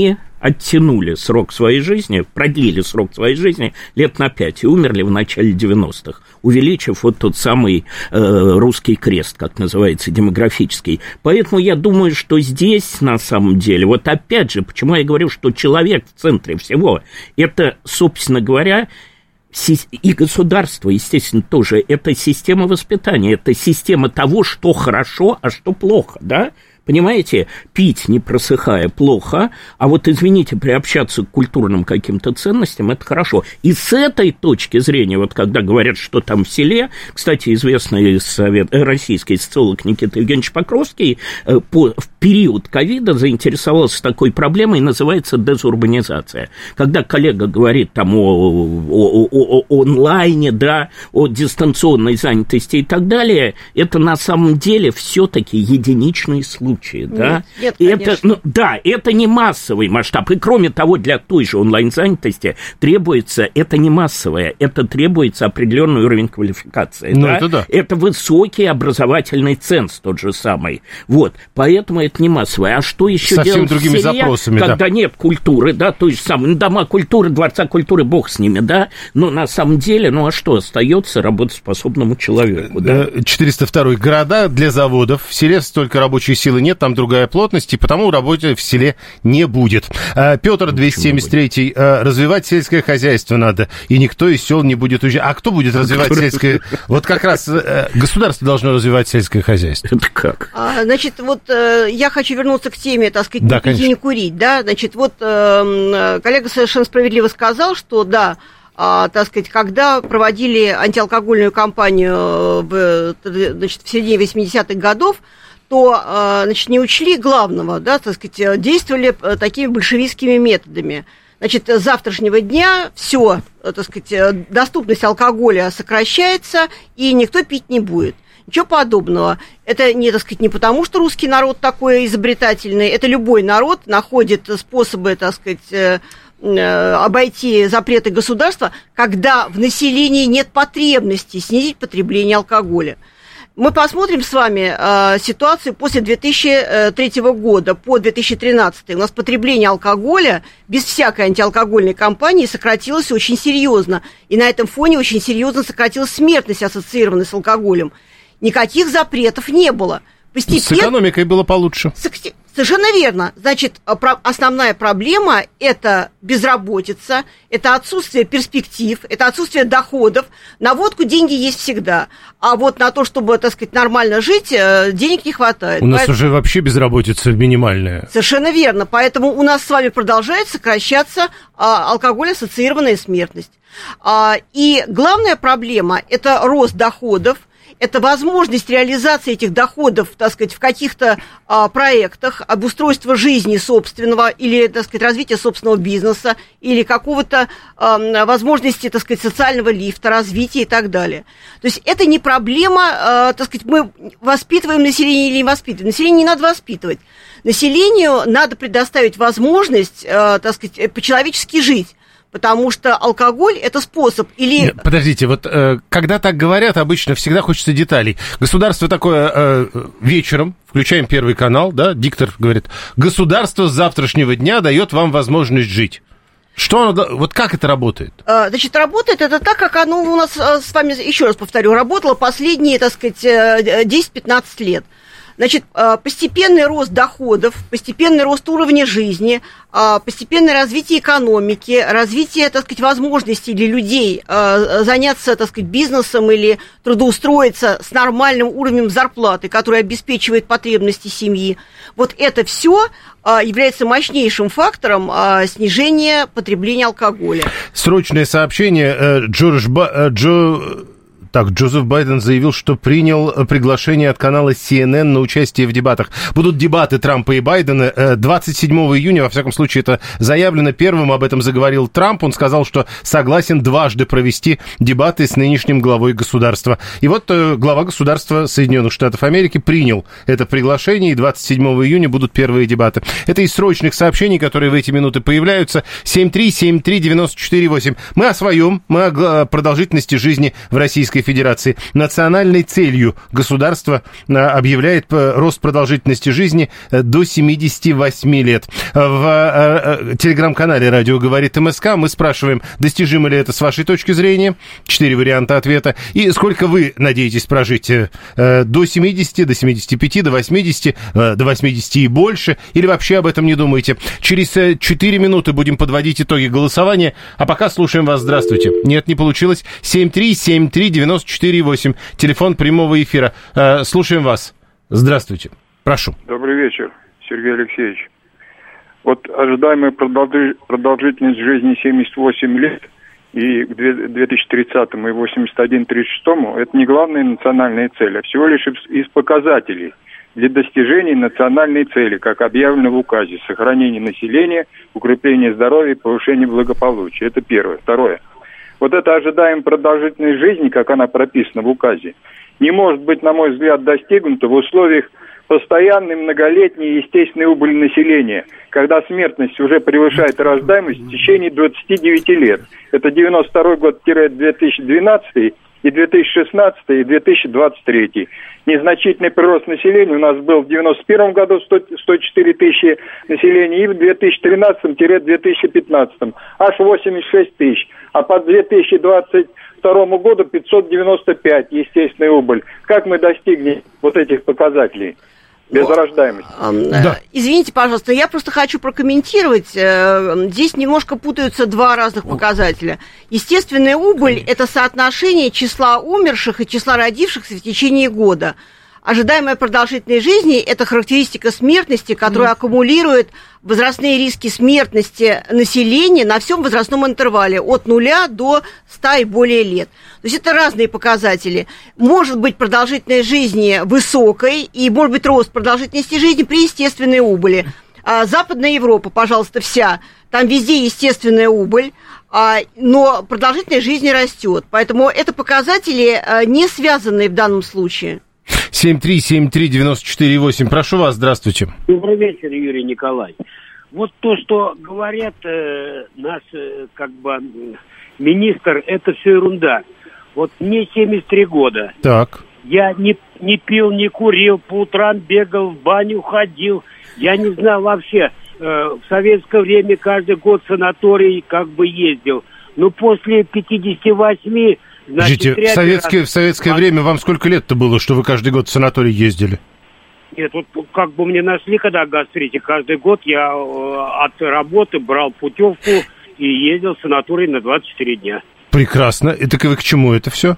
оттянули срок своей жизни, продлили срок своей жизни лет на пять и умерли в начале девяностых, увеличив вот тот самый э, русский крест, как называется, демографический. Поэтому я думаю, что здесь, на самом деле, вот опять же, почему я говорю, что человек в центре всего, это, собственно говоря, и государство, естественно, тоже, это система воспитания, это система того, что хорошо, а что плохо, да? Понимаете, пить, не просыхая, плохо, а вот, извините, приобщаться к культурным каким-то ценностям, это хорошо. И с этой точки зрения, вот когда говорят, что там в селе, кстати, известный совет, российский социолог Никита Евгеньевич Покровский по, в период ковида заинтересовался такой проблемой, называется дезурбанизация. Когда коллега говорит там о, о, о, о онлайне, да, о дистанционной занятости и так далее, это на самом деле все-таки единичные случаи. Да? Нет, нет, это, ну, да, это не массовый масштаб. И кроме того, для той же онлайн-занятости требуется, это не массовое, это требуется определенный уровень квалификации. Ну, да? Это, да. Это высокий образовательный ценз тот же самый. Вот, поэтому это не массовое. А что еще совсем делать другими в селе, запросами, когда да. нет культуры, да, то есть самые дома культуры, дворца культуры, бог с ними, да, но на самом деле, ну а что остается работоспособному человеку? Да? четыреста второй. Города для заводов. В селе столько рабочей силы нет, там другая плотность, и потому работы в селе не будет. Петр двести семьдесят три. Развивать сельское хозяйство надо, и никто из сел не будет уезжать. А кто будет развивать сельское? Вот как раз государство должно развивать сельское хозяйство. Это как? А, значит, вот я хочу вернуться к теме, так сказать, да, не пить и не курить, да, значит, вот коллега совершенно справедливо сказал, что, да, А, так сказать, когда проводили антиалкогольную кампанию в, значит, в середине восьмидесятых годов, то, значит, не учли главного, да, так сказать, действовали такими большевистскими методами. Значит, с завтрашнего дня все, так сказать, доступность алкоголя сокращается, и никто пить не будет. Ничего подобного. Это не, так сказать, не потому, что русский народ такой изобретательный, это любой народ находит способы, так сказать, обойти запреты государства, когда в населении нет потребности снизить потребление алкоголя. Мы посмотрим с вами э, ситуацию после две тысячи третьего года по две тысячи тринадцатый. У нас потребление алкоголя без всякой антиалкогольной кампании сократилось очень серьезно. И на этом фоне очень серьезно сократилась смертность, ассоциированная с алкоголем. Никаких запретов не было. Постепенно... С экономикой было получше. Совершенно верно. Значит, основная проблема – это безработица, это отсутствие перспектив, это отсутствие доходов. На водку деньги есть всегда. А вот на то, чтобы, так сказать, нормально жить, денег не хватает. У нас Поэтому... уже вообще безработица минимальная. Совершенно верно. Поэтому у нас с вами продолжает сокращаться а, алкоголь-ассоциированная смертность. А, и главная проблема – это рост доходов. Это возможность реализации этих доходов, так сказать, в каких-то а, проектах, обустройства жизни собственного или, так сказать, развития собственного бизнеса или какого-то а, возможности, так сказать, социального лифта, развития и так далее. То есть это не проблема, а, так сказать, мы воспитываем население или не воспитываем. Население не надо воспитывать. Населению надо предоставить возможность, а, так сказать, по-человечески жить. Потому что алкоголь – это способ или... Нет, подождите, вот э, когда так говорят, обычно всегда хочется деталей. Государство такое э, вечером, включаем Первый канал, да, диктор говорит, государство с завтрашнего дня дает вам возможность жить. Что оно, вот как это работает? Значит, работает это так, как оно у нас с вами, еще раз повторю, работало последние, так сказать, десять-пятнадцать лет. Значит, постепенный рост доходов, постепенный рост уровня жизни, постепенное развитие экономики, развитие, так сказать, возможностей для людей заняться, так сказать, бизнесом или трудоустроиться с нормальным уровнем зарплаты, который обеспечивает потребности семьи. Вот это все является мощнейшим фактором снижения потребления алкоголя. Срочное сообщение. Джордж Ба... Джо... Так, Джозеф Байден заявил, что принял приглашение от канала си эн эн на участие в дебатах. Будут дебаты Трампа и Байдена двадцать седьмого июня, во всяком случае, это заявлено. Первым об этом заговорил Трамп. Он сказал, что согласен дважды провести дебаты с нынешним главой государства. И вот глава государства Соединенных Штатов Америки принял это приглашение, и двадцать седьмого июня будут первые дебаты. Это из срочных сообщений, которые в эти минуты появляются. семь три семь три девять четыре восемь. Мы о своем, мы о продолжительности жизни в Российской Федерации национальной целью государства объявляет рост продолжительности жизни до семидесяти восьми лет. В телеграм-канале «Радио говорит МСК» мы спрашиваем, достижимо ли это с вашей точки зрения. Четыре варианта ответа. И сколько вы надеетесь прожить? До семидесяти, до семидесяти пяти, до восьмидесяти, до восьмидесяти и больше? Или вообще об этом не думаете? Через четыре минуты будем подводить итоги голосования. А пока слушаем вас. Здравствуйте. Нет, не получилось. семь три семь три девяносто четыре восемь. Телефон прямого эфира. Слушаем вас. Здравствуйте. Прошу. Добрый вечер, Сергей Алексеевич. Вот ожидаемая продолжительность жизни семьдесят восемь лет и к две тысячи тридцатому и восемьдесят один тридцать шестому это не главная национальная цель, а всего лишь из показателей для достижения национальной цели, как объявлено в указе: сохранение населения, укрепление здоровья и повышение благополучия. Это первое. Второе. Вот эта ожидаемая продолжительность жизни, как она прописана в указе, не может быть, на мой взгляд, достигнута в условиях постоянной многолетней естественной убыли населения, когда смертность уже превышает рождаемость в течение двадцати девяти лет. Это девяносто второй год-две тысячи двенадцатый и две тысячи шестнадцатый и две тысячи двадцать третий. Незначительный прирост населения у нас был в девяносто первом году сто четыре тысячи населения и в две тысячи тринадцатом - две тысячи пятнадцатом аж восемьдесят шесть тысяч, а по две тысячи двадцать второму году пятьсот девяносто пять естественная убыль. Как мы достигнем вот этих показателей? Без рождаемости. Да. Извините, пожалуйста, я просто хочу прокомментировать. Здесь немножко путаются два разных показателя. Естественная убыль – это соотношение числа умерших и числа родившихся в течение года. Ожидаемая продолжительность жизни – это характеристика смертности, которая mm. аккумулирует возрастные риски смертности населения на всем возрастном интервале от нуля до ста и более лет. То есть это разные показатели. Может быть продолжительность жизни высокой и может быть рост продолжительности жизни при естественной убыли. А Западная Европа, пожалуйста, вся, там везде естественная убыль, а, но продолжительность жизни растет. Поэтому это показатели а, не связанные в данном случае. семь три семь три девяносто четыре восемь. Прошу вас, здравствуйте. Добрый вечер, Юрий Николаевич. Вот то, что говорят э, наш, э, как бы, министр, это все ерунда. Вот мне семьдесят три года. Так. Я не, не пил, не курил, по утрам бегал, в баню ходил. Я не знал вообще. Э, в советское время каждый год в санаторий как бы ездил. Но после пятидесяти восьми... Значит, Подождите, в советское, в советское а... время вам сколько лет-то было, что вы каждый год в санаторий ездили? Нет, вот как бы мне нашли, когда гастрите, каждый год я э, от работы брал путевку и ездил в санаторий на двадцать четыре дня. Прекрасно. Это вы к чему это все?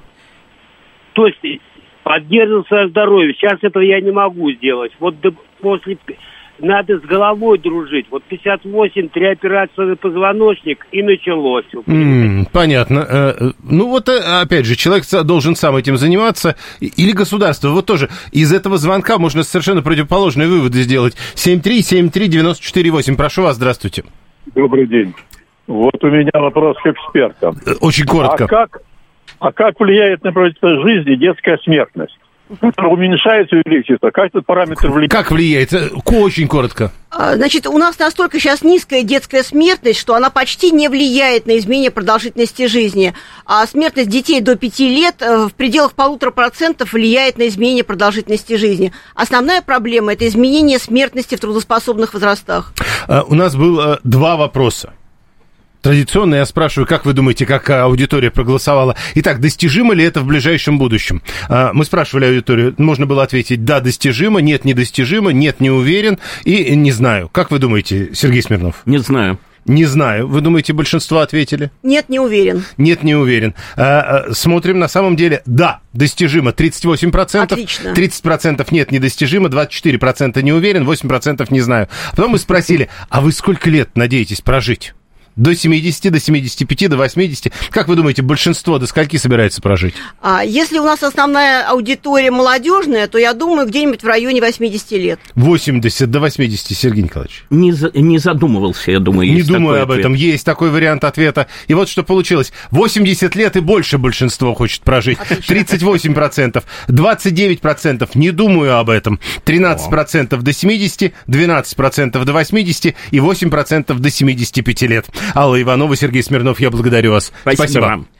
То есть поддерживал свое здоровье. Сейчас этого я не могу сделать. Вот до, после... Надо с головой дружить. Вот пятьдесят восемь, три операции на позвоночник, и началось. Mm, понятно. Ну вот, опять же, человек должен сам этим заниматься. Или государство. Вот тоже из этого звонка можно совершенно противоположные выводы сделать. семь три семь три девяносто четыре восемь. Прошу вас, здравствуйте. Добрый день. Вот у меня вопрос к экспертам. Очень коротко. А как, а как влияет на продолжительность жизни детская смертность? Уменьшается, увеличивается. Как этот параметр влияет? Как влияет? Очень коротко. Значит, у нас настолько сейчас низкая детская смертность, что она почти не влияет на изменение продолжительности жизни. А смертность детей до пяти лет в пределах полутора процентов влияет на изменение продолжительности жизни. Основная проблема – это изменение смертности в трудоспособных возрастах. У нас было два вопроса. Традиционно я спрашиваю, как вы думаете, как аудитория проголосовала? Итак, достижимо ли это в ближайшем будущем? Мы спрашивали аудиторию, можно было ответить «да, достижимо», «нет, недостижимо», «нет, не уверен» и «не знаю». Как вы думаете, Сергей Смирнов? Не знаю. Не знаю. Вы думаете, большинство ответили? Нет, не уверен. Нет, не уверен. Смотрим, на самом деле, да, достижимо тридцать восемь процентов. Отлично. тридцать процентов нет, недостижимо, двадцать четыре процента не уверен, восемь процентов не знаю. Потом мы спросили, а вы сколько лет надеетесь прожить? До семидесяти, до семидесяти пяти, до восьмидесяти. Как вы думаете, большинство до скольки собирается прожить? А, если у нас основная аудитория молодежная, то я думаю, где-нибудь в районе восьмидесяти лет. восемьдесят до восьмидесяти, Сергей Николаевич. Не, за, не задумывался, я думаю. Не думаю об этом. Есть такой вариант ответа. И вот что получилось. восемьдесят лет и больше большинство хочет прожить. Отлично. тридцать восемь процентов. двадцать девять процентов. Не думаю об этом. тринадцать процентов до семидесяти, двенадцать процентов до восьмидесяти и восемь процентов до семидесяти пяти лет. Алла Иванова, Сергей Смирнов, я благодарю вас. Спасибо, Спасибо. вам.